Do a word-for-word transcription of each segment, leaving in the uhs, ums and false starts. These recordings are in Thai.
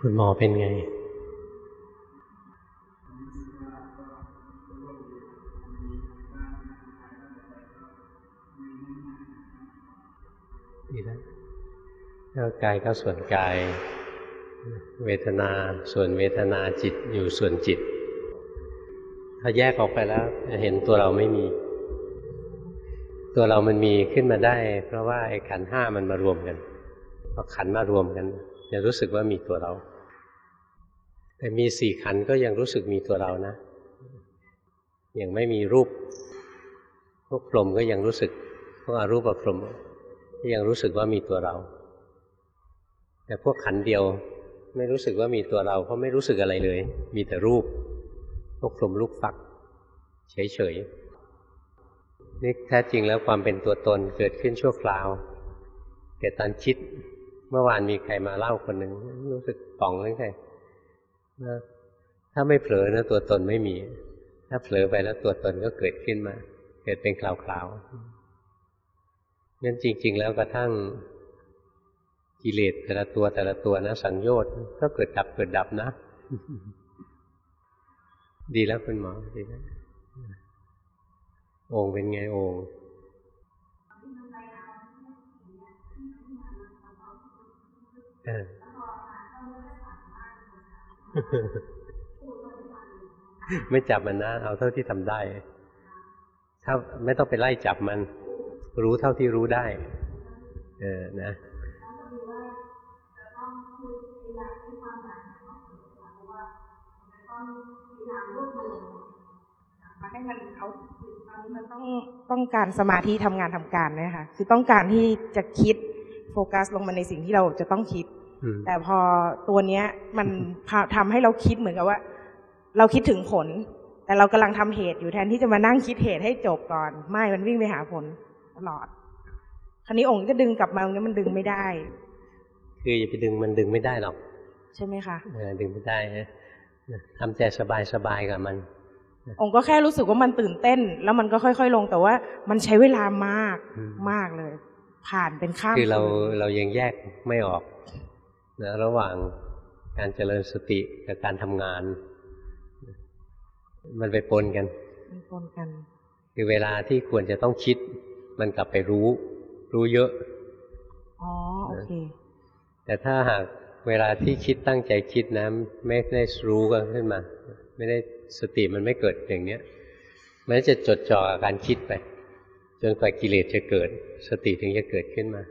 คุณหมอเป็นไงดีแล้วร่างกายก็ส่วนกายเวทนาส่วนเวทนาจิตอยู่ส่วนจิตถ้าแยกออกไปแล้วจะเห็นตัวเราไม่มีตัวเรามันมีขึ้นมาได้เพราะว่าไอ้ขันธ์ห้ามันมารวมกันพอขันธ์มารวมกันจะรู้สึกว่ามีตัวเราแต่มีสี่ขันธ์ก็ยังรู้สึกมีตัวเรานะยังไม่มีรูปพวกพรหมก็ยังรู้สึกพวกอรูปพรหมก็ยังรู้สึกว่ามีตัวเราแต่พวกขันธ์เดียวไม่รู้สึกว่ามีตัวเราเพราะไม่รู้สึกอะไรเลยมีแต่รูปพวกพรหมลูกฟักเฉยๆนี่แท้จริงแล้วความเป็นตัวตนเกิดขึ้นชั่วคราวแต่ตอนคิดเมื่อวานมีใครมาเล่าคนหนึ่งรู้สึกป่องเลยใครถ้าไม่เผลอนะตัวตนไม่มีถ้าเผลอไปแล้วตัวตนก็เกิดขึ้นมาเกิดเป็นคราวๆงั้นจริงๆแล้วกระทั่งกิเลสแต่ละตัวแต่ละตัวนะสังโยชน์ก็เกิดดับเกิดดับนะดีแล้วคุณหมอดีแล้วโอ่งเป็นไงโอ่งเออไม่จับมันนะเอาเท่าที่ทำได้ถ้าไม่ต้องไปไล่จับมันรู้เท่าที่รู้ได้เออนะให้มันเขาตอนนี้มันต้องต้องการสมาธิทำงานทำการนะคะคือต้องการที่จะคิดโฟกัสลงมาในสิ่งที่เราจะต้องคิดแต่พอตัวเนี้ยมันทำให้เราคิดเหมือนกับว่าเราคิดถึงผลแต่เรากำลังทำเหตุอยู่แทนที่จะมานั่งคิดเหตุให้จบก่อนไม่มันวิ่งไปหาผลตลอดคราวนี้องค์จะดึงกลับมาตรงนี้มันดึงไม่ได้คืออย่าไปดึงมันดึงไม่ได้หรอกใช่ไหมคะเออดึงไม่ได้นะทำใจสบายๆกับมันองค์ก็แค่รู้สึกว่ามันตื่นเต้นแล้วมันก็ค่อยๆลงแต่ว่ามันใช้เวลามากมากเลยผ่านเป็นข้ามคือเราเรายังแยกไม่ออกนะระหว่างการเจริญสติกับการทำงานมันไปปนกันมันปนกันคือเวลาที่ควรจะต้องคิดมันกลับไปรู้รู้เยอะอ๋อโอเคแต่ถ้าหากเวลาที่คิดตั้งใจคิดนะไม่ได้รู้กันขึ้นมาไม่ได้สติมันไม่เกิดอย่างเนี้ยมันจะจดจ่อกับการคิดไปจนกว่ากิเลสจะเกิดสติถึงจะเกิดขึ้นมา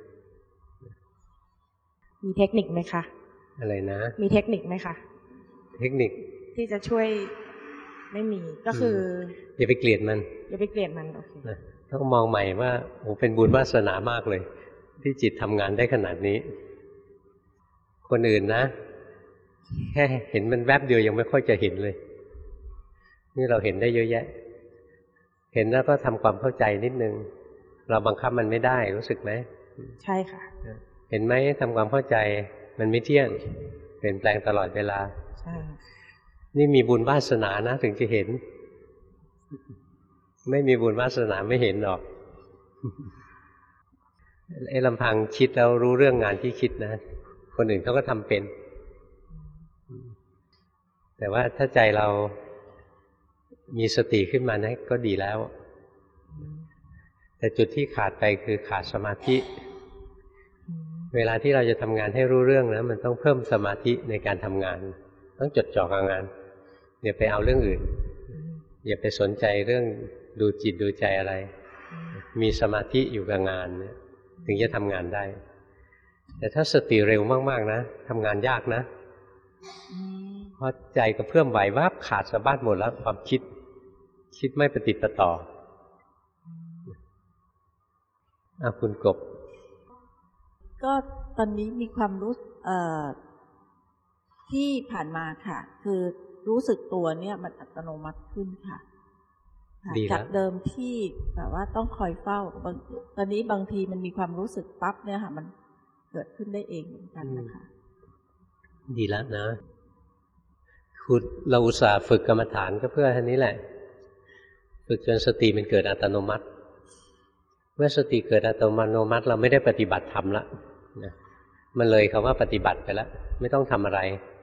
มีเทคนิคไหมคะอะไรนะมีเทคนิคไหมคะเทคนิคที่จะช่วยไม่มีก็คืออย่าไปเกลียดมันอย่าไปเกลียดมันโอเคต้องมองใหม่ว่าโอ้เป็นบุญวาสนามากเลยที่จิตทำงานได้ขนาดนี้คนอื่นนะแค่เห็นมันแวบเดียวยังไม่ค่อยจะเห็นเลยนี่เราเห็นได้เยอะแยะเห็นแล้วก็ทำความเข้าใจนิดนึงเราบังคับมันไม่ได้รู้สึกไหมใช่ค่ะเห็นไหมทำความเข้าใจมันไม่เที่ยงเปลี่ยนแปลงตลอดเวลาใช่นี่มีบุญวาสนานะถึงจะเห็นไม่มีบุญวาสนาไม่เห็นหรอกไอ้ลำพังคิดแล้วรู้เรื่องงานที่คิดนะคนอื่นเขาก็ทำเป็นแต่ว่าถ้าใจเรามีสติขึ้นมานะก็ดีแล้วแต่จุดที่ขาดไปคือขาดสมาธิเวลาที่เราจะทำงานให้รู้เรื่องนะมันต้องเพิ่มสมาธิในการทำงานต้องจดจ่อกับงานอย่าไปเอาเรื่องอื่นอย่าไปสนใจเรื่องดูจิตดูใจอะไรมีสมาธิอยู่กับงานเนี่ยถึงจะทำงานได้แต่ถ้าสติเร็วมากๆนะทำงานยากนะเพราะใจก็เพิ่มไหววับขาดสะบัดหมดแล้วความคิดคิดไม่ปฏิปต่ออ่ะคุณกบก็ตอนนี้มีความรู้เอ่อที่ผ่านมาค่ะคือรู้สึกตัวเนี่ยมันอัตโนมัติขึ้นค่ะจากเดิมที่แบบว่าต้องคอยเฝ้าตอนนี้บางทีมันมีความรู้สึกปั๊บเนี่ยค่ะมันเกิดขึ้นได้เองเหมือนกันนะคะดีแล้วนะคุณเราอุตส่าห์ฝึกกรรมฐานก็เพื่ออันนี้แหละฝึกจนสติมันเกิดอัตโนมัติเมื่อสติเกิดอัตโนมัติเราไม่ได้ปฏิบัติธรรมละนะมันเลยคำว่าปฏิบัติไปแล้วไม่ต้องทำอะไร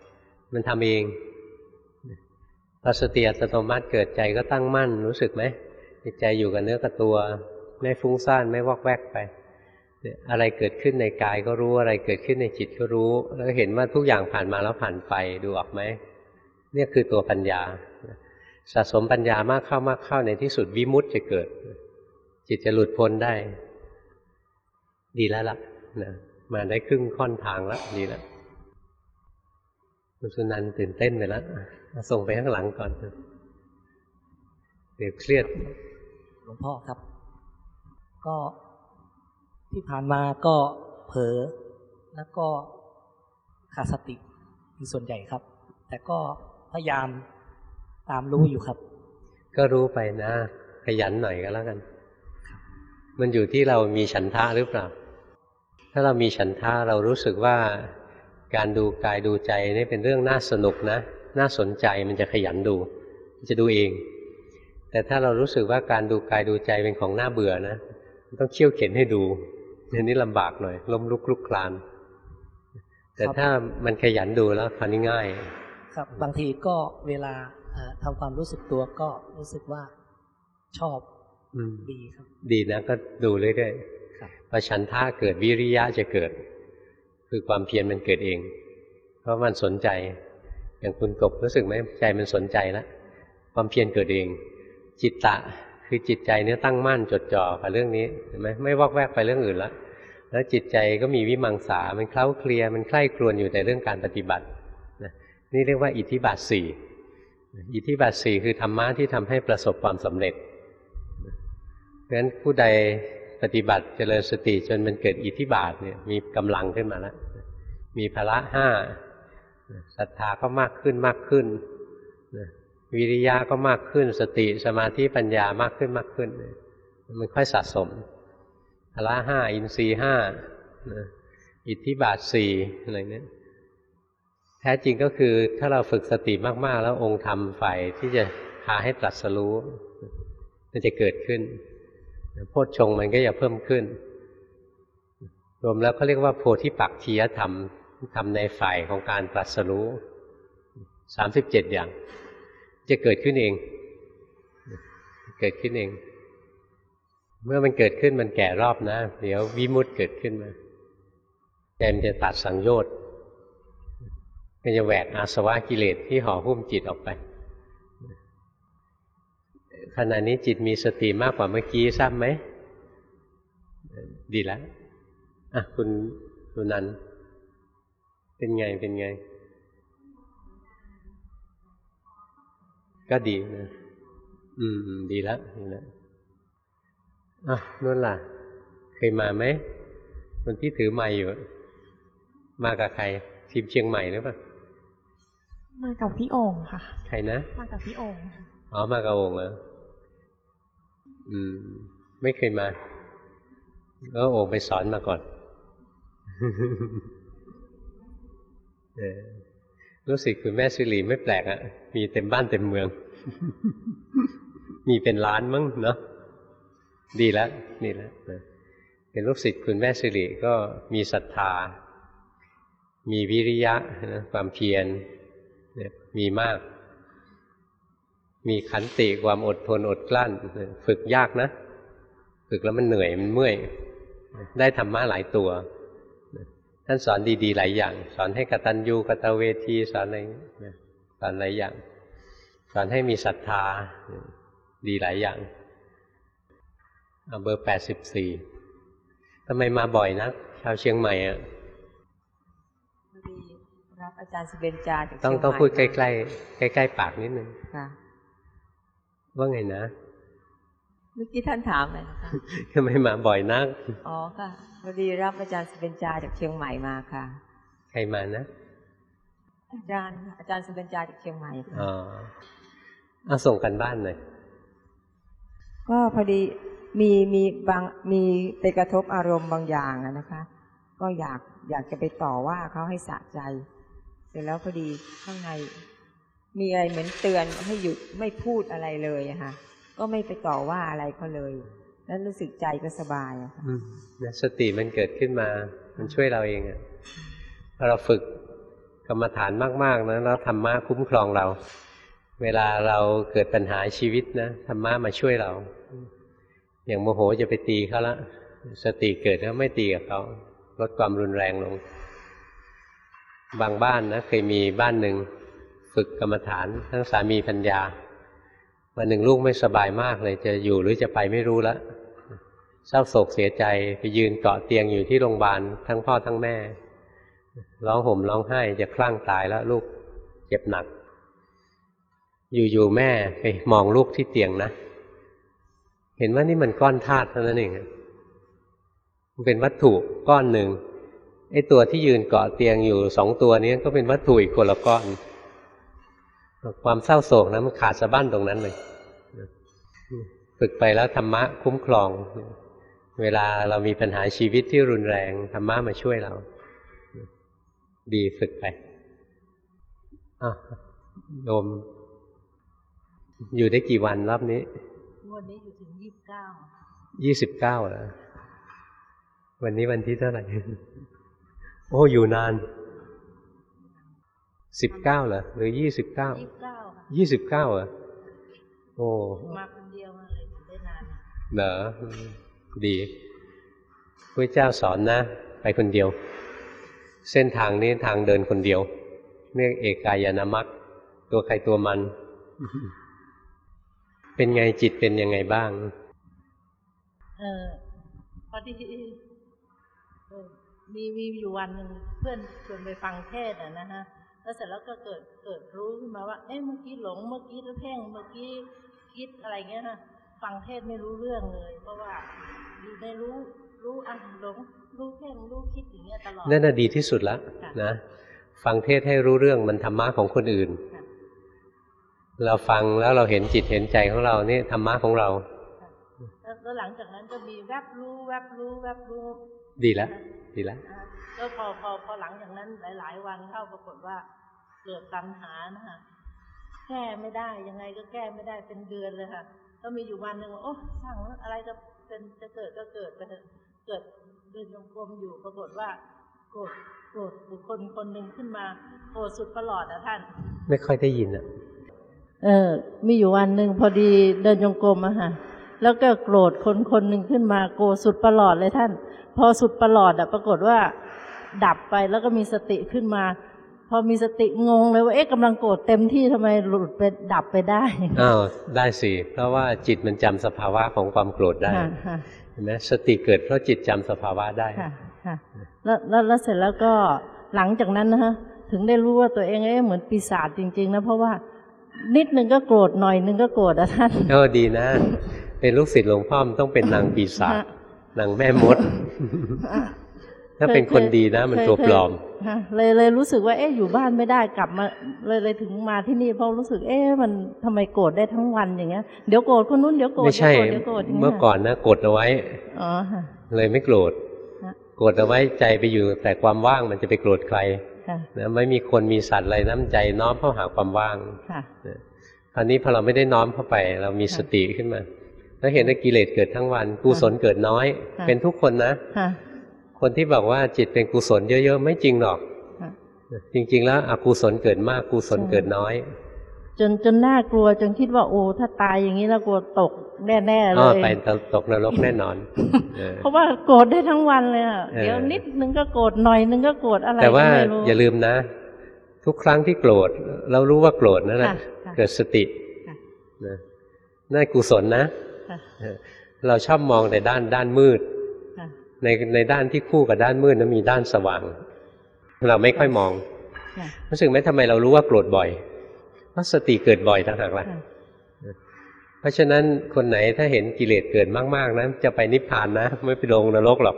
มันทำเองพอสติอัตโนมัติเกิดใจก็ตั้งมั่นรู้สึกไหมจิตใจอยู่กับเนื้อกับตัวไม่ฟุ้งซ่านไม่วอกแวกไปอะไรเกิดขึ้นในกายก็รู้อะไรเกิดขึ้นในจิตก็รู้แล้วเห็นว่าทุกอย่างผ่านมาแล้วผ่านไปดูออกไหมเนี่ยคือตัวปัญญาสะสมปัญญามากเข้ามากเข้าในที่สุดวิมุตติจะเกิดจิตจะหลุดพ้นได้ดีแล้วล่ะนะมาได้ครึ่งค่อนทางแล้วดีแล้วคุณสุนันท์ตื่นเต้นไปแล้วส่งไปข้างหลังก่อนเดี๋ยวเครียดหลวงพ่อครับก็ที่ผ่านมาก็เผลอแล้วก็ขาดสติเป็นส่วนใหญ่ครับแต่ก็พยายามตามรู้อยู่ครับก็รู้ไปนะขยันหน่อยก็แล้วกันมันอยู่ที่เรามีฉันทะหรือเปล่าถ้าเรามีฉันทะเรารู้สึกว่าการดูกายดูใจนี่เป็นเรื่องน่าสนุกนะน่าสนใจมันจะขยันดูมันจะดูเองแต่ถ้าเรารู้สึกว่าการดูกายดูใจเป็นของน่าเบื่อนะต้องเขี่ยวเข็นให้ดูอันนี้ลำบากหน่อยล้มลุกคลุกคลานแต่ถ้ามันขยันดูแล้วคราวนี้ง่ายครับบางทีก็เวลาทำความรู้สึกตัวก็รู้สึกว่าชอบดีครับดีนะก็ดูเรื่อยๆพอฉันทะเกิดวิริยะจะเกิดคือความเพียรมันเกิดเองเพราะมันสนใจอย่างคุณกบรู้สึกไหมใจมันสนใจแล้วความเพียรเกิดเองจิตตะคือจิตใจเนี่ยตั้งมั่นจดจ่อกับเรื่องนี้เห็นไหมไม่วอกแวกไปเรื่องอื่นแล้วแล้วจิตใจก็มีวิมังสามันเคล้าเคลียมันใคร่ครวญอยู่แต่เรื่องการปฏิบัตินี่เรียกว่าอิทธิบาทสี่อิทธิบาทสี่คือธรรมะที่ทำให้ประสบความสำเร็จเพราะฉะนั้นผู้ใดปฏิบัติเจริญสติจนมันเกิดอิทธิบาทเนี่ยมีกำลังขึ้นมาแล้วมีพละห้าศรัทธาก็มากขึ้นมากขึ้นวิริยะก็มากขึ้นสติสมาธิปัญญามากขึ้นมากขึ้นมันค่อยสะสมพละห้าอินทรีย์ห้าอิทธิบาทสี่อะไรเนี่ยแท้จริงก็คือถ้าเราฝึกสติมากๆแล้วองค์ธรรมฝ่ายที่จะพาให้ตรัสรู้มันจะเกิดขึ้นโพชฌงค์มันก็จะเพิ่มขึ้นรวมแล้วเขาเรียกว่าโพธิปักขียธรรมทำในฝ่ายของการตรัสรู้สามสิบเจ็ดอย่างจะเกิดขึ้นเองเกิดขึ้นเองเมื่อมันเกิดขึ้นมันแก่รอบนะเดี๋ยววิมุตติเกิดขึ้นมาใจมันจะตัดสังโยชน์มันจะแหวกอาสวะกิเลสที่ห่อหุ้มจิตออกไปขณะนี้จิตมีสติมากกว่าเมื่อกี้ทราบไหมดีแล้วอ่ะคุณคุณนันเป็นไงเป็นไงก็ดีนะอืมดีแล้วดีแล้วอ่ะนู่นล่ะเคยมาไหมคนที่ถือไมค์อยู่มากับใครทีมเชียงใหม่หรือเปล่ามากับพี่โอ่งค่ะใครนะมากับพี่โอ่งอ๋อมากับโอ่งเหรออืมไม่เคยมาแล้วโอ่งไปสอนมาก่อนเออรู้สึกคุณแม่สิริไม่แปลกอ่ะมีเต็มบ้านเต็มเมืองมีเป็นล้านมั้งเนาะดีแล้วนี่แหละเป็นลูกศิษย์คุณแม่สิริก็มีศรัทธามีวิริยะนะความเพียรมีมากมีขันติความอดทนอดกลั้นฝึกยากนะฝึกแล้วมันเหนื่อยมันเมื่อยได้ธรรมะหลายตัวท่านสอนดีๆหลายอย่างสอนให้กตัญญูกตเวทีสอนอะไรสอนหลายอย่างสอนให้มีศรัทธาดีหลายอย่างเอาเบอร์แปดสิบสี่ทำไมมาบ่อยนะชาวเชียงใหม่อ่ะรับอาจารย์สุเบญจาจากต้องต้องพูดใกล้ๆใกล้ๆปากนิดนึงค่ะว่าไงนะเมื่อกี้ท่านถามเลยนะคะทำไมมาบ่อยนักอ๋อค่ะพอดีรับอาจารย์สุเบญจาจากเชียงใหม่มาค่ะใครมานะอาจารย์อาจารย์สุเบญจาจากเชียงใหม่ค่ะอ๋อเอาส่งกันบ้านหน่อยก็พอดีมีมีบางมีไปกระทบอารมณ์บางอย่างนะคะก็อยากอยากจะไปต่อว่าเขาให้สะใจเสร็จแล้วพอดีข้างในมีอะไรเหมือนเตือนให้หยุดไม่พูดอะไรเลยอะค่ะก็ไม่ไปต่อว่าอะไรเขาเลยแล้วรู้สึกใจก็สบายอะค่ะสติมันเกิดขึ้นมามันช่วยเราเองอะพอเราฝึกกรรมฐานมากๆนะแล้วธรรมะคุ้มครองเราเวลาเราเกิดปัญหาชีวิตนะธรรมะมาช่วยเราอย่างโมโหจะไปตีเขาละสติเกิดแล้วไม่ตีกับเขาลดความรุนแรงลงบางบ้านนะเคยมีบ้านหนึ่งฝึกกรรมฐานทั้งสามีภรรยาวันหนึ่งลูกไม่สบายมากเลยจะอยู่หรือจะไปไม่รู้แล้วเศร้าโศกเสียใจไปยืนเกาะเตียงอยู่ที่โรงพยาบาลทั้งพ่อทั้งแม่ร้องห่มร้องไห้จะคลั่งตายแล้วลูกเจ็บหนักอยู่ๆแม่ไปมองลูกที่เตียงนะเห็นว่านี่มันก้อนธาตุเท่านั้นเองมันเป็นวัตถุก้อนหนึ่งไอ้ตัวที่ยืนเกาะเตียงอยู่สองตัวนี้ก็เป็นวัตถุอีกคนละก้อนความเศร้าโศกนะมันขาดสะบั้นตรงนั้นเลยฝึกไปแล้วธรรมะคุ้มครองเวลาเรามีปัญหาชีวิตที่รุนแรงธรรมะมาช่วยเราดีฝึกไปอ่ะโยมอยู่ได้กี่วันรอบนี้วันนี้อยู่ถึงยี่สิบเก้ายี่สิบเก้าเหรอวันนี้วันที่เท่าไหร่โอ้อยู่นานสิบเก้าเหรอหรือยี่สิบเก้ายี่สิบเก้ายี่สิบเก้าเหรอโอ้มาคนเดียวมาเลยได้นานเหรอดีพระเจ้าสอนนะไปคนเดียวเส้นทางนี้ทางเดินคนเดียวเรียกเอกายนามัคตัวใครตัวมันเป็นไงจิตเป็นยังไงบ้างเออพอดีมีมีอยู่วันหนึ่งเพื่อนชวนไปฟังเทศน์อ่ะนะฮะแล้วเสร็จแล้วก็เกิดเกิดรู้ขึ้นมาว่าเอ๊ะเมื่อกี้หลงเมื่อกี้เพ่งเมื่อกี้คิดอะไรเงี้ยฮะฟังเทศน์ไม่รู้เรื่องเลยเพราะว่าอยู่ในรู้รู้อ่ะหลงรู้เพ่งรู้คิดอย่างเงี้ยตลอดนั่นน่ะดีที่สุดละนะฟังเทศน์ให้รู้เรื่องมันธรรมะของคนอื่นเราฟังแล้วเราเห็นจิตเห็นใจของเรานี่ธรรมะของเราแล้วหลังจากนั้นก็มีแวบรู้แวบรู้แวบรู้ดีแล้วดีแล้วก็พอพอพอหลังจากนั้นหลายๆวันเข้าปรากฏว่าเกิดตัณหานะฮะแก้ไม่ได้ยังไงก็แก้ไม่ได้เป็นเดือนเลยค่ะก็มีอยู่วันหนึ่งว่าโอ้ช่างอะไรจะเป็นจะเกิดก็เกิดไปเถอะเกิดเดินจงกรมอยู่ปรากฏว่าโกรธโกรธบุคคลคนหนึ่งขึ้นมาโกรธสุดประหลอดอ่ะท่านไม่ค่อยได้ยินอ่ะเออมีอยู่วันหนึ่งพอดีเดินจงกรมอะค่ะแล้วก็โกรธคนคนหนึ่งขึ้นมาโกรธสุดประหลอดเลยท่านพอสุดประหลอดอะปรากฏว่าดับไปแล้วก็มีสติขึ้นมาพอมีสติงงเลยว่าเอ๊ะกำลังโกรธเต็มที่ทำไมหลุดไปดับไปได้อ้าวได้สิเพราะว่าจิตมันจำสภาวะของความโกรธได้เห็นไหมสติเกิดเพราะจิตจำสภาวะได้ค่ะค่ะแล้วแล้วเสร็จแล้วก็หลังจากนั้นนะฮะถึงได้รู้ว่าตัวเองเอ๊ะเหมือนปีศาจจริงๆนะเพราะว่านิดนึงก็โกรธหน่อยนึงก็โกรธอะท่านเออดีนะเป็นลูกศิษย์หลวงพ่อมันต้องเป็นนางปีศาจนางแม่มดถ้าเป็นคนดีนะมันตัวปลอมเลยเลยรู้สึกว่าเอ๊ะอยู่บ้านไม่ได้กลับมาเลยเลยถึงมาที่นี่เพราะรู้สึกเอ๊ะมันทำไมโกรธได้ทั้งวันอย่างเงี้ยเดี๋ยวโกรธคนนู้นเดี๋ยวโกรธไม่ใช่เมื่อก่อนนะกดเอาไว้อ๋อเลยไม่โกรธกดเอาไว้ใจไปอยู่แต่ความว่างมันจะไปโกรธใครนะไม่มีคนมีสัตว์อะไรน้ำใจน้อมเข้าหาความว่างคราวนี้พอเราไม่ได้น้อมเข้าไปเรามีสติขึ้นมาแล้วเห็นว่ากิเลสเกิดทั้งวันกุศลเกิดน้อยเป็นทุกคนนะคนที่บอกว่าจิตเป็นกุศลเยอะๆไม่จริงหรอกจริงๆแล้วอกุศลเกิดมากกุศลเกิดน้อยจนจนน่ากลัวจนคิดว่าโอ้ถ้าตายอย่างนี้แล้วกลัวตกแน่ๆเลยไปตกนรกแน่นอนเพราะว่าโกรธได้ทั้งวันเลยอ่ะเดี๋ยวนิดนึงก็โกรธหน่อยนึงก็โกรธอะไรแต่ว่าอย่าลืมนะทุกครั้งที่โกรธเรารู้ว่าโกรธนั่นแหละเกิดสตินะนั่นกุศลนะเราชอบมองในด้านด้านมืดในในด้านที่คู่กับด้านมืดนั้นมีด้านสว่างเราไม่ค่อยมองรู้สึกไหมทำไมเรารู้ว่าโกรธบ่อยเพราะสติเกิดบ่อยต่างหากล่ะเพราะฉะนั้นคนไหนถ้าเห็นกิเลสเกิดมากๆนะจะไปนิพพานนะไม่ไปลงนรกหรอก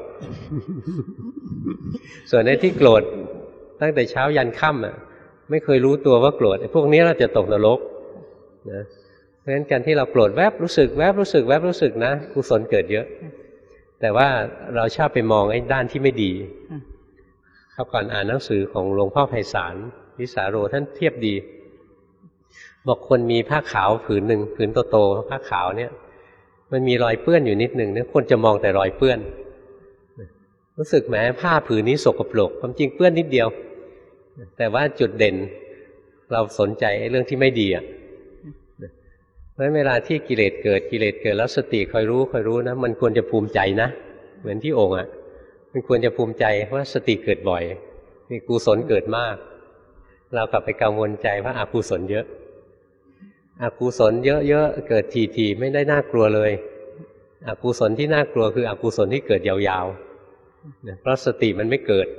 ส่วนในที่โกรธตั้งแต่เช้ายันค่ำอ่ะไม่เคยรู้ตัวว่าโกรธไอ้พวกนี้เราจะตกนรกนะเพราะฉะนั้นการที่เราโกรธแวบรู้สึกแวบรู้สึกแวบรู้สึกนะกุศลเกิดเยอะแต่ว่าเราชอบไปมองไอ้ด้านที่ไม่ดีครับก่อนอ่านหนังสือของหลวงพ่อไพศาลวิสาโรท่านเทียบดีบอกคนมีผ้าขาวผืนหนึ่งผืนโตๆผ้าขาวเนี่ยมันมีรอยเปื้อนอยู่นิดหนึ่งเนี่ยคนจะมองแต่รอยเปื้อนรู้สึกแม้ผ้าผืนนี้สกปรกความจริงเปื้อนนิดเดียวแต่ว่าจุดเด่นเราสนใจเรื่องที่ไม่ดีอ่ะเพราะฉะนั้นเวลาที่กิเลสเกิดกิเลสเกิดแล้วสติคอยรู้คอยรู้นะมันควรจะภูมิใจนะเหมือนที่โอ่งอ่ะมันควรจะภูมิใจว่าสติเกิดบ่อยมีกุศลเกิดมากเรากลับไปกังวลใจว่าอกุศลเยอะอกุศลเยอะๆเกิดทีๆไม่ได้น่ากลัวเลยอกุศลที่น่ากลัวคืออกุศลที่เกิดยาวๆเพราะสติมันไม่เกิด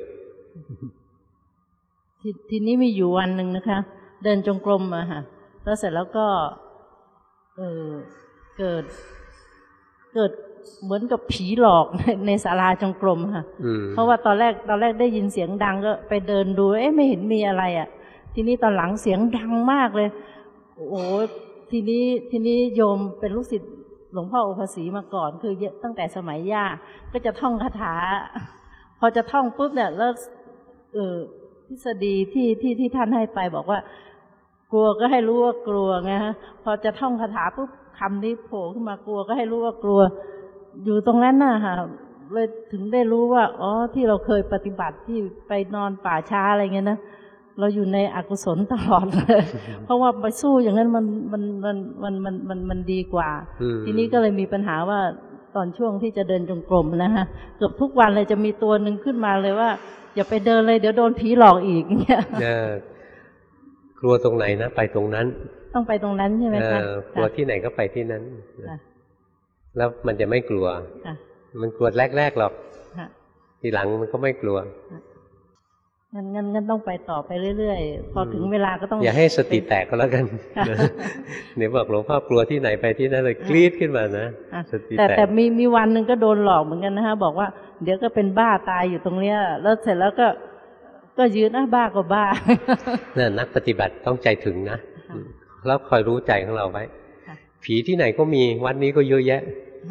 ท, ทีนี้มีอยู่วันหนึ่งนะคะเดินจงกรมอะค่ะแล้วเสร็จแล้วก็เออเกิดเกิดเหมือนกับผีหลอกใน, ในศาลาจงกรมค่ะเพราะว่าตอนแรกตอนแรกได้ยินเสียงดังก็ไปเดินดูเอ๊ะไม่เห็นมีอะไรอะทีนี้ตอนหลังเสียงดังมากเลยโอ้โหทีนี้ทีนี้โยมเป็นลูกศิษย์หลวงพ่อโอภาสีมาก่อนคือตั้งแต่สมัยย่าก็จะท่องคาถาพอจะท่องปุ๊บเนี่ยแล้วเออทฤษฎีที่ที่ที่ท่านให้ไปบอกว่ากลัวก็ให้รู้ว่ากลัวไงฮะพอจะท่องคาถาปุ๊บคำนี้โผล่ขึ้นมากลัวก็ให้รู้ว่ากลัวอยู่ตรงนั้นน่ะค่ะเลยถึงได้รู้ว่าอ๋อที่เราเคยปฏิบัติที่ไปนอนป่าช้าอะไรเงี้ยนะเราอยู่ในอกุศลตลอดเลยเพราะว่าไปสู้อย่างนั้นมันมันมันมันมันมันมันดีกว่าทีนี้ก็เลยมีปัญหาว่าตอนช่วงที่จะเดินจงกรมนะฮะเกือบทุกวันเลยจะมีตัวหนึ่งขึ้นมาเลยว่าอย่าไปเดินเลยเดี๋ยวโดนผีหลอกอีกเนี่ยกลัวตรงไหนนะไปตรงนั้นต้องไปตรงนั้นใช่ไหมคะกลัวที่ไหนก็ไปที่นั้นแล้วมันจะไม่กลัวมันกลัวแรกๆหรอกทีหลังมันก็ไม่กลัวงั้นงั้นงั้นต้องไปต่อไปเรื่อยๆพอถึงเวลาก็ต้องอย่าให้สติแตกก็แล้วกันเนี่ยบอกหลวงพ่อกลัวที่ไหนไปที่นั่นเลยกรี๊ดขึ้นมานะสติแตกแต่แต่มีมีวันหนึ่งก็โดนหลอกเหมือนกันนะฮะบอกว่าเดี๋ยวก็เป็นบ้าตายอยู่ตรงเนี้ยแล้วเสร็จแล้วก็ก็ยืนอ่ะบ้าก็บ้าเนี่ยนักปฏิบัติต้องใจถึงนะแล้วคอยรู้ใจของเราไว้ผีที่ไหนก็มีวัดนี้ก็เยอะแยะ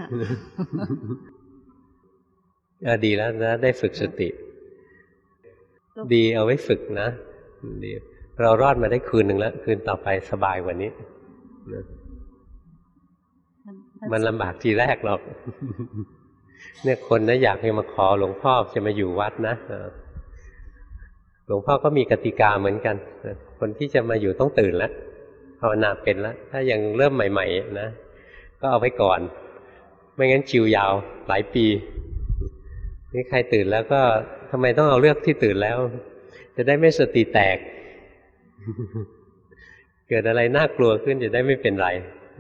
ดีแล้วนะได้ฝึกสติดีเอาไว้ฝึกนะดีเรารอดมาได้คืนหนึ่งแล้วคืนต่อไปสบายกว่านี้มันลำบากทีแรกหรอกเนี่ยคนนะอยากให้มาขอหลวงพ่อจะมาอยู่วัดนะหลวงพ่อก็มีกติกาเหมือนกันคนที่จะมาอยู่ต้องตื่นแล้วภาวนาเป็นแล้วถ้ายังเริ่มใหม่ๆนะก็เอาไว้ก่อนไม่งั้นชิวยาวหลายปีนี่ใครตื่นแล้วก็ทำไมต้องเอาเลือกที่ตื่นแล้วจะได้ไม่สติแตกเกิดอะไรน่ากลัวขึ้นจะได้ไม่เป็นไร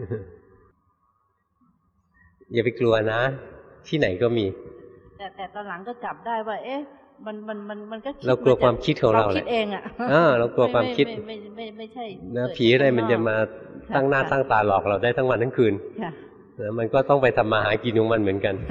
อย่าไปกลัวนะที่ไหนก็มีแต่แต่ตอนหลังก็จับได้ว่าเอ๊ะมันมันมันมันก็เรากลัวความคิดของเราแหละเราคิดเองอ่ะอ่าเรากลัวความคิดไม่ไม่ไม่ไม่ใช่นะผีอะไรมันจะมาตั้งหน้าตั้งตาหลอกเราได้ทั้งวันทั้งคืนนะมันก็ต้องไปทำมาหากินของมันเหมือนกัน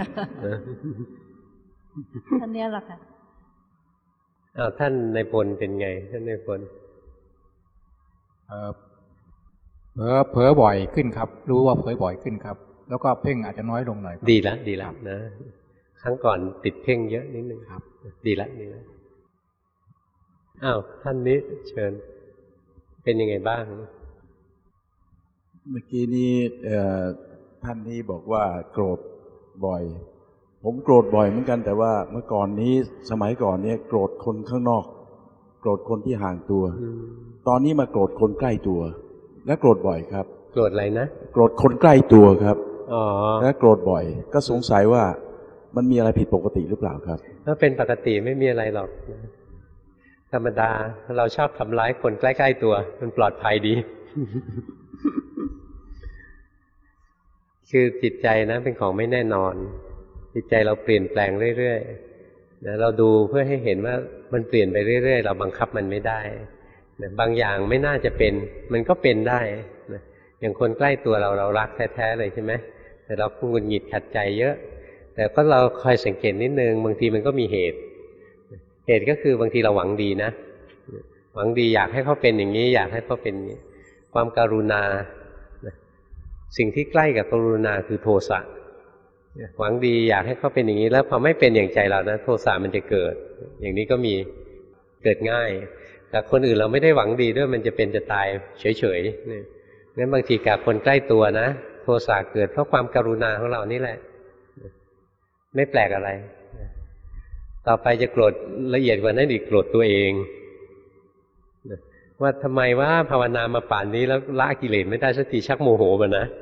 ท่านนี้แหละค่ะอ้าวท่านในพลเป็นไงท่านในพลเออเผลอเผลอบ่อยขึ้นครับรู้ว่าเผลอบ่อยขึ้นครับแล้วก็เพ่งอาจจะน้อยลงหน่อยดีละดีละนะครั้งก่อนติดเพ่งเยอะนิดนึงครับดีละดีละอ้าวท่านนี้เชิญเป็นยังไงบ้างเมื่อกี้นี้ท่านนี้บอกว่าโกรธบ่อยผมโกรธบ่อยเหมือนกันแต่ว่าเมื่อก่อนนี้สมัยก่อนนี้โกรธคนข้างนอกโกรธคนที่ห่างตัวตอนนี้มาโกรธคนใกล้ตัวและโกรธบ่อยครับโกรธอะไรนะโกรธคนใกล้ตัวครับอ๋อและโกรธบ่อยก็สงสัยว่ามันมีอะไรผิดปกติหรือเปล่าครับถ้าเป็นปกติไม่มีอะไรหรอกธรรมดาเราชอบทำร้ายคนใกล้ๆตัวมันปลอดภัยดี คือจิตใจนะเป็นของไม่แน่นอนจิตใจเราเปลี่ยนแปลงเรื่อยๆนะเราดูเพื่อให้เห็นว่ามันเปลี่ยนไปเรื่อยๆเราบังคับมันไม่ได้นะบางอย่างไม่น่าจะเป็นมันก็เป็นได้นะอย่างคนใกล้ตัวเราเรารักแท้ๆเลยใช่ไหมแต่เราหงุดหงิดขัดใจเยอะแต่ก็เราคอยสังเกตนิดนึงบางทีมันก็มีเหตุเหตุก็คือบางทีเราหวังดีนะหวังดีอยากให้เขาเป็นอย่างนี้อยากให้เขาเป็นอย่างนี้ความกรุณาสิ่งที่ใกล้กับกรุณาคือโทสะหวังดีอยากให้เขาเป็นอย่างนี้แล้วพอไม่เป็นอย่างใจเรานะโทสะมันจะเกิดอย่างนี้ก็มีเกิดง่ายแต่คนอื่นเราไม่ได้หวังดีด้วยมันจะเป็นจะตายเฉยๆนี่งั้นบางทีกับคนใกล้ตัวนะโทสะเกิดเพราะความกรุณาของเรานี่แหละไม่แปลกอะไรต่อไปจะโกรธละเอียดกว่านั้นอีกโกรธตัวเองว่าทำไมว่าภาวนามาป่านนี้แล้วละกิเลสไม่ได้สักทีชักโมโหมันนะ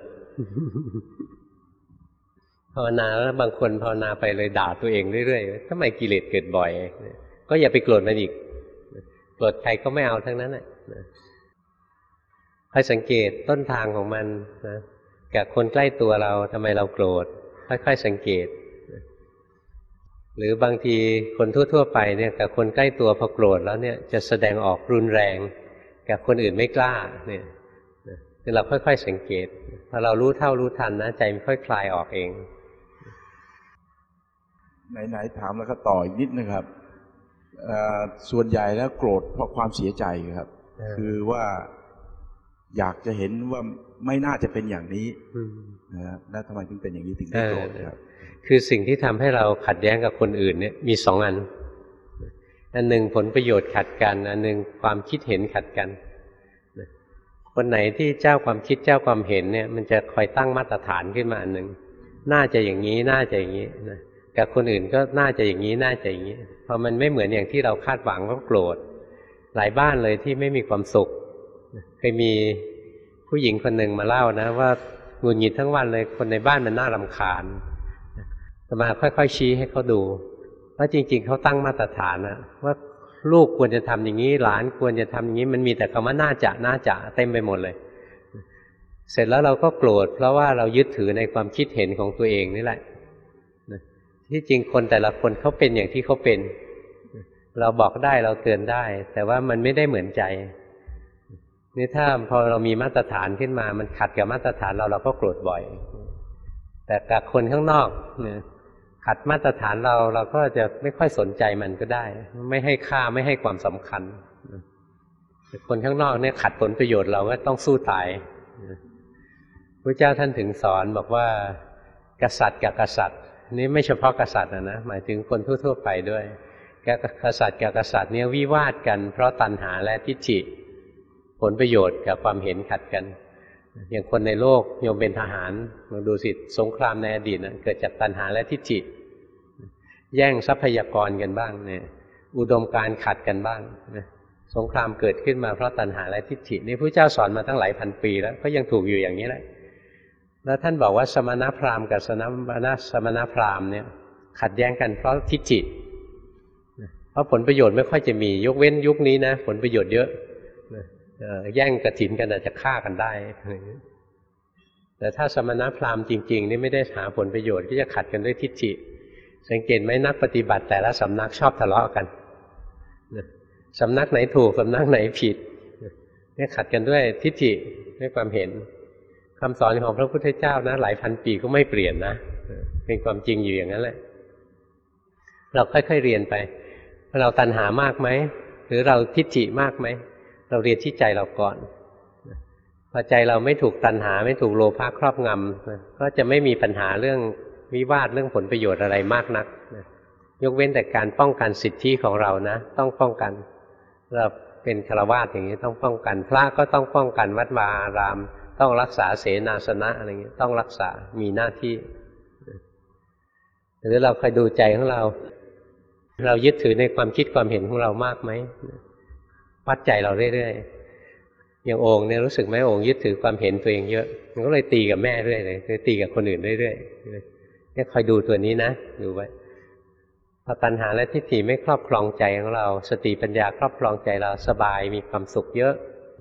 ภาวนาแล้วบางคนภาวนาไปเลยด่าตัวเองเรื่อยๆทำไมกิเลสเกิดบ่อยก็อย่าไปโกรธมันอีกโกรธใครก็ไม่เอาทั้งนั้นนะค่อยสังเกตต้นทางของมันนะกับคนใกล้ตัวเราทำไมเราโกรธค่อยๆสังเกตหรือบางทีคนทั่วๆไปเนี่ยกับคนใกล้ตัวพอโกรธแล้วเนี่ยจะแสดงออกรุนแรงกับคนอื่นไม่กล้าเนี่ยคือเราค่อยๆสังเกตพอเรารู้เท่ารู้ทันนะใจมันค่อยคลายออกเองไหนๆถามแล้วก็ต่ออีกนิดนะครับส่วนใหญ่แล้วโกรธเพราะความเสียใจครับคือว่าอยากจะเห็นว่าไม่น่าจะเป็นอย่างนี้นะแล้วทำไมถึงเป็นอย่างนี้ถึงได้โกรธครับคือสิ่งที่ทำให้เราขัดแย้งกับคนอื่นเนี่ยมีสองอันอันหนึ่งผลประโยชน์ขัดกันอันหนึ่งความคิดเห็นขัดกันคนไหนที่เจ้าความคิดเจ้าความเห็นเนี่ยมันจะคอยตั้งมาตรฐานขึ้นมาอันหนึ่งน่าจะอย่างนี้น่าจะอย่างนี้นะกับคนอื่นก็น่าจะอย่างนี้น่าจะอย่างนี้พอมันไม่เหมือนอย่างที่เราคาดหวังก็โกรธหลายบ้านเลยที่ไม่มีความสุขเคยมีผู้หญิงคนหนึ่งมาเล่านะว่าหงุดหงิดทั้งวันเลยคนในบ้านมันน่ารำคาญอาตมาค่อยๆชี้ให้เขาดูว่าจริงๆเขาตั้งมาตรฐานนะว่าลูกควรจะทำอย่างนี้หลานควรจะทำอย่างนี้มันมีแต่คำว่าน่าจะน่าจะเต็มไปหมดเลยเสร็จแล้วเราก็โกรธเพราะว่าเรายึดถือในความคิดเห็นของตัวเองนี่แหละที่จริงคนแต่ละคนเขาเป็นอย่างที่เขาเป็นเราบอกได้เราเตือนได้แต่ว่ามันไม่ได้เหมือนใจนี่ถ้าพอเรามีมาตรฐานขึ้นมามันขัดกับมาตรฐานเราเราก็โกรธบ่อยแต่กับคนข้างนอกเนี่ยขัดมาตรฐานเราเราก็จะไม่ค่อยสนใจมันก็ได้ไม่ให้ค่าไม่ให้ความสำคัญแต่คนข้างนอกเนี่ยขัดผลประโยชน์เราก็ต้องสู้ตายพระเจ้าท่านถึงสอนบอกว่ากษัตริย์กับกษัตริย์นี่ไม่เฉพาะกษัตริย์นะนะหมายถึงคนทั่วๆไปด้วยกษัตริย์กับกษัตริย์เนี่ยวิวาทกันเพราะตัณหาและทิฏฐิผลประโยชน์กับความเห็นขัดกันอย่างคนในโลกโยมเป็นทหารลองดูสิสงครามในอดีตนะเกิดจากตัณหาและทิฏฐิแย่งทรัพยากรกันบ้างเนี่ยอุดมการณ์ขัดกันบ้างนะสงครามเกิดขึ้นมาเพราะตัณหาและทิฏฐินี่พระเจ้าสอนมาตั้งหลายพันปีแล้วก็ยังถูกอยู่อย่างนี้แหละแล้วท่านบอกว่าสมณพราหมณ์กับสมณสมณพราหมณ์เนี่ยขัดแย้งกันเพราะทิฏฐิเพราะผลประโยชน์ไม่ค่อยจะมียกเว้นยุคนี้นะผลประโยชน์เยอะแย่งกฐินกันอาจจะฆ่ากันได้แต่ถ้าสมณพราหมณ์จริงๆนี่ไม่ได้หาผลประโยชน์ก็จะขัดกันด้วยทิฏฐิสังเกตไหมนักปฏิบัติแต่ละสำนักชอบทะเลาะกันสำนักไหนถูกสำนักไหนผิดเนี่ยขัดกันด้วยทิฏฐิด้วยความเห็นคำสอนของพระพุทธเจ้านะหลายพันปีก็ไม่เปลี่ยนนะเป็นความจริงอยู่อย่างนั้นแหละเราค่อยๆเรียนไปเราตัณหามากไหมหรือเราทิฏฐิมากไหมเราเรียนที่ใจเราก่อนพอใจเราไม่ถูกตัณหาไม่ถูกโลภะครอบงำก็จะไม่มีปัญหาเรื่องวิวาทเรื่องผลประโยชน์อะไรมากนักยกเว้นแต่การป้องกันสิทธิของเรานะต้องป้องกันเราเป็นฆราวาสอย่างนี้ต้องป้องกันพระก็ต้องป้องกันวัดวาอารามต้องรักษาเสนาสนะอะไรเงี้ยต้องรักษามีหน้าที่หรือเราคอยดูใจของเราเรายึดถือในความคิดความเห็นของเรามากไหมวัดใจเราเรื่อยๆอย่างโอ่งเนี่ยรู้สึกไหมโอ่งยึดถือความเห็นตัวเองเยอะมันก็เลยตีกับแม่เรื่อยเลยคือตีกับคนอื่นเรื่อยๆเนี่ยคอยดูตัวนี้นะดูไว้พอตัณหาและทิฏฐิไม่ครอบครองใจของเราสติปัญญาครอบครองใจเราสบายมีความสุขเยอะ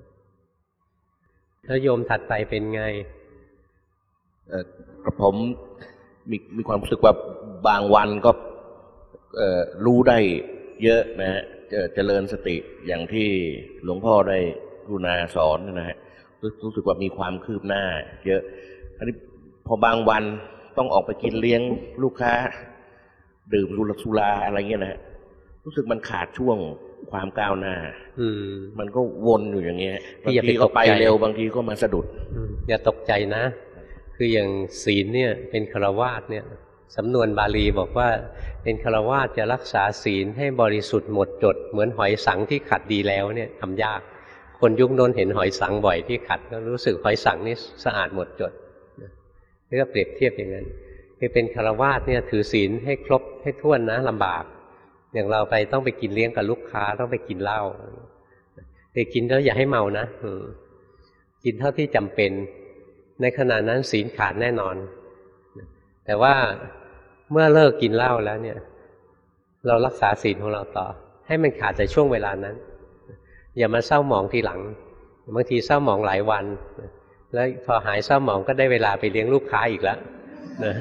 แล้วโยมถัดไปเป็นไงเอ่อกระผมมีมีความรู้สึกว่าบางวันก็เอ่อรู้ได้เยอะนะฮะเจริญสติอย่างที่หลวงพ่อได้กรุณาสอนนะฮะรู้สึกว่ามีความคืบหน้าเยอะอันนี้พอบางวันต้องออกไปกินเลี้ยงลูกค้าดื่มสุราอะไรเงี้ยนะฮะรู้สึกมันขาดช่วงความก้าวหน้ามันก็วนอยู่อย่างเงี้ยบางทีก็ไปเร็วบางทีก็มาสะดุดอย่าตกใจนะคืออย่างศีลเนี่ยเป็นฆราวาสเนี่ยสำนวนบาลีบอกว่าเป็นฆราวาสจะรักษาศีลให้บริสุทธิ์หมดจดเหมือนหอยสังที่ขัดดีแล้วเนี่ยทำยากคนยุคโน้นเห็นหอยสังบ่อยที่ขัดก็รู้สึกหอยสังนี่สะอาดหมดจดนี่ก็เปรียบเทียบอย่างนั้นคือเป็นฆราวาสเนี่ยถือศีลให้ครบให้ถ้วนนะลำบากอย่างเราไปต้องไปกินเลี้ยงกับลูกค้าต้องไปกินเหล้าแต่กินแล้วอย่าให้เมานะกินเท่าที่จำเป็นในขณะนั้นศีลขาดแน่นอนแต่ว่าเมื่อเลิกกินเหล้าแล้วเนี่ยเรารักษาศีลของเราต่อให้มันขาดแต่ช่วงเวลานั้นอย่ามาเศร้าหมองทีหลังบางทีเศร้าหมองหลายวันแล้วพอหายเศร้าหมองก็ได้เวลาไปเลี้ยงลูกค้าอีกแล้วนะ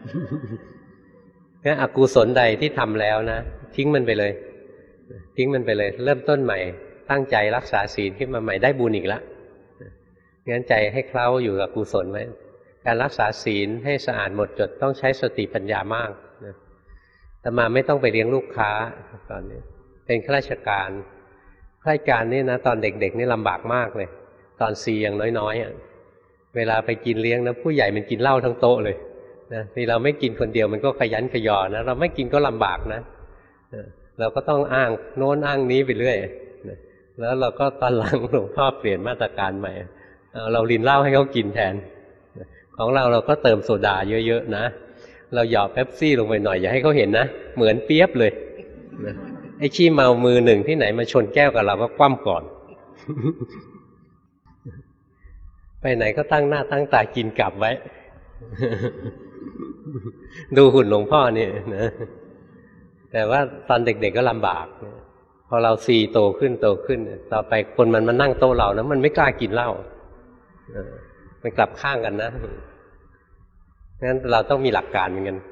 งั้นอกุศลใดที่ทำแล้วนะทิ้งมันไปเลยทิ้งมันไปเลยเริ่มต้นใหม่ตั้งใจรักษาศีลขึ้นมาใหม่ได้บุญอีกแล้วงั้นใจให้เคล้าอยู่กับกุศลไว้การรักษาศีลให้สะอาดหมดจดต้องใช้สติปัญญามากนะแต่มาไม่ต้องไปเลี้ยงลูกค้าตอนนี้เป็นข้าราชการข้าราชการนี่นะตอนเด็กๆนี่ลำบากมากเลยตอนซียังน้อยๆอ่ะเวลาไปกินเลี้ยงนะผู้ใหญ่มันกินเหล้าทั้งโต๊ะเลยนะที่เราไม่กินคนเดียวมันก็ขยันขยอนะเราไม่กินก็ลำบากนะเราก็ต้องอ้างโน้นอ้างนี้ไปเรื่อยนะแล้วเราก็ตอนหลังหลวงพ่อเปลี่ยนมาตรการใหม่เราลินเหล้าให้เขากินแทนของเราเราก็เติมโซดาเยอะๆนะเราหยอดเป๊ปซี่ลงไปหน่อยอย่าให้เขาเห็นนะเหมือนเปี๊ยบเลยนะไอ้ขี้เมามือหนึ่งที่ไหนมาชนแก้วกับเราก็คว่ำก่อน ไปไหนก็ตั้งหน้าตั้งตากินกลับไว้ ดูหุ่นหลวงพ่อนี่นะแต่ว่าตอนเด็กๆ ก็ลำบากพอเราซีโตขึ้นโตขึ้นต่อไปคนมันมานั่งโต๊ะเรานะมันไม่กล้ากินเหล้ามันกลับข้างกันนะงั้นเราต้องมีหลักการเหมือนกัน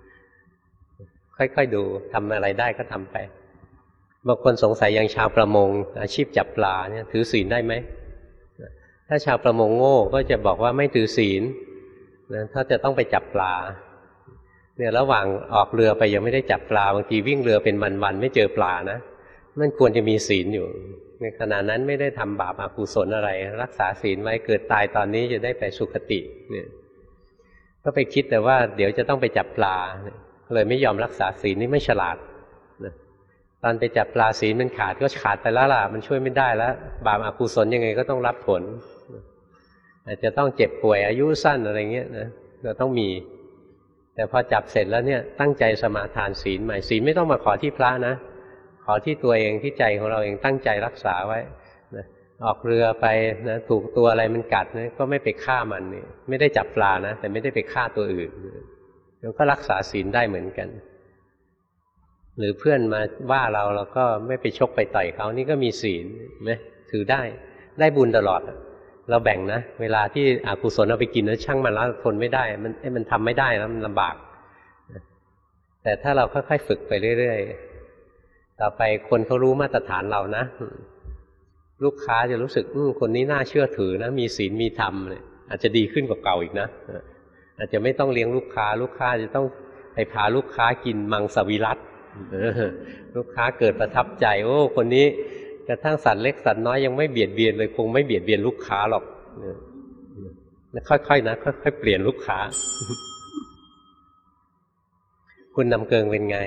ค่อยๆดูทำอะไรได้ก็ทำไปบางคนสงสัยอย่างชาวประมงอาชีพจับปลาเนี่ยถือศีลได้ไหมถ้าชาวประมงโง่ก็จะบอกว่าไม่ถือศีลนะถ้าจะต้องไปจับปลาเนี่ยระหว่างออกเรือไปยังไม่ได้จับปลาบางทีวิ่งเรือเป็นวันๆไม่เจอปลานะมันควรจะมีศีลอยู่ในขณะนั้นไม่ได้ทำบาปอกุศลอะไรรักษาศีลไว้เกิดตายตอนนี้จะได้ไปสุคติเนี่ยก็ไปคิดแต่ว่าเดี๋ยวจะต้องไปจับปลาเลยไม่ยอมรักษาศีลนี่ไม่ฉลาดนะตอนไปจับปลาศีลมันขาดก็ขาดไปแล้วล่ะมันช่วยไม่ได้แล้วบาปอกุศลยังไงก็ต้องรับผลอาจจะต้องเจ็บป่วยอายุสั้นอะไรเงี้ยนะเราต้องมีแต่พอจับเสร็จแล้วเนี่ยตั้งใจสมาทานศีลใหม่ศีลไม่ต้องมาขอที่พระนะขอที่ตัวเองที่ใจของเราเองตั้งใจรักษาไว้นะออกเรือไปนะถูกตัวอะไรมันกัดนะก็ไม่ไปฆ่ามันนี่ไม่ได้จับปลานะแต่ไม่ได้ไปฆ่าตัวอื่นแล้วก็รักษาศีลได้เหมือนกันหรือเพื่อนมาว่าเราเราก็ไม่ไปชกไปต่อยเขานี่ก็มีศีลไหมถือได้ได้บุญตลอดเราแบ่งนะเวลาที่อกุศลเอาไปกินแล้วช่างมันแล้วทนไม่ได้มันมันทำไม่ได้แล้วมันลำบากแต่ถ้าเราค่อยๆฝึกไปเรื่อยๆต่อไปคนเขารู้มาตรฐานเรานะลูกค้าจะรู้สึกคนนี้น่าเชื่อถือนะมีศีลมีธรรมเลยอาจจะดีขึ้นกว่าเก่าอีกนะอาจจะไม่ต้องเลี้ยงลูกค้าลูกค้าจะต้องไปพาลูกค้ากินมังสวิรัติลูกค้าเกิดประทับใจโอ้คนนี้กระทั่งสัตว์เล็กสัตว์น้อยยังไม่เบียดเบียนเลยคงไม่เบียดเบียนลูกค้าหรอกค่อยๆนะค่อยๆเปลี่ยนลูกค้าคุณนำเกิงเป็นไง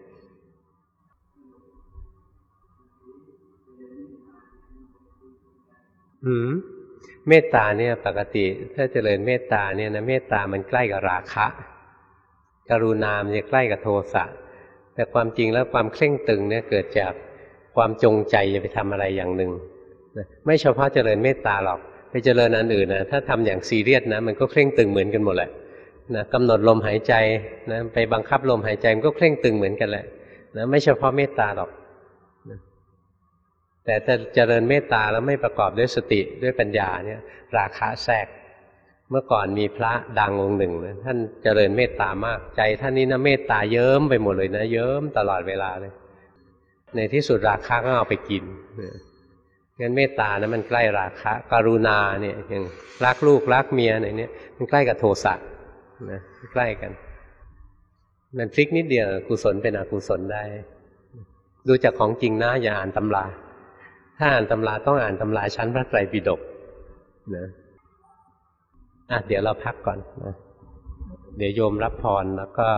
อืมเมตตาเนี่ยปกติถ้าเจริญเมตตาเนี่ยนะเมตตามันใกล้กับราคะกรุณามันจะใกล้กับโทสะแต่ความจริงแล้วความเคร่งตึงเนี่ยเกิดจากความจงใจจะไปทำอะไรอย่างหนึ่งนะไม่เฉพาะเจริญเมตตาหรอกไปเจริญอันอื่นนะถ้าทำอย่างซีเรียสนะมันก็เคร่งตึงเหมือนกันหมดแหละนะกำหนดลมหายใจนะไปบังคับลมหายใจมันก็เคร่งตึงเหมือนกันแหละนะไม่เฉพาะเมตตาหรอกนะแต่ถ้าเจริญเมตตาแล้วไม่ประกอบด้วยสติด้วยปัญญาเนี่ยราคะแทรกเมื่อก่อนมีพระดังองค์หนึ่งนะท่านเจริญเมตตามากใจท่านนี้นะเมตตาเยิ้มไปหมดเลยนะเยิ้มตลอดเวลาเลยในที่สุดราคะก็เอาไปกินงั้นเมตตานะมันใกล้ราคะกรุณาเนี่ยอย่างรักลูกรักเมียอะไรเนี่ยมันใกล้กับโทสะนะใกล้กันมันพลิกนิดเดียวกุศลเป็นอกุศลได้ดูจากของจริงนะอย่าอ่านตำราถ้าอ่านตำราต้องอ่านตำราชั้นพระไตรปิฎกนะอ่ะเดี๋ยวเราพักก่อนนะเดี๋ยวโยมรับพรแล้วก็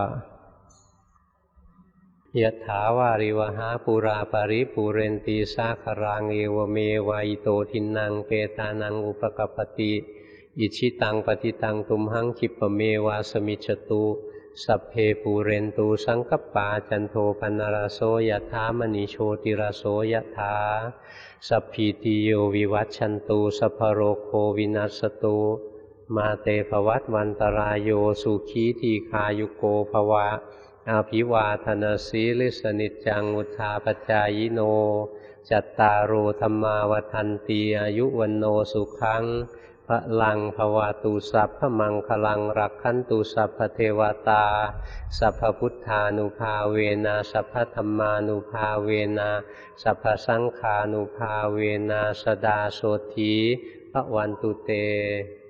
ยะถาวาริวหาปุราปาริปุเรนตีสาคารังเอวเมวายโตทินังเปตานังอุปกปติอิชิตังปฏิตังตุมหังคิปเมวาสมิจตุสัพเพปูเรนตูสังกปาจันโทปนรโสยถามณีโชติรโสยถาสัพพิติโยวิวัชชันตุสัพพโรโควินัสตุมาเตภวัตวันตรายโยสุขีทีคายุโกภวะอาภิวาทนาสีลิสนิจจังอุทาปจายโนจัตตารโอธรรมาวัฏันติอายุวันโนสุขังพระลังภวตุสัพพมังคลังรักขันตุสัพพเทวตาสัพพพุทธานุภาเวนะสัพพธัมมานุภาเวนะสัพพสังฆานุภาเวนะสดาโสธีพระวันตุเต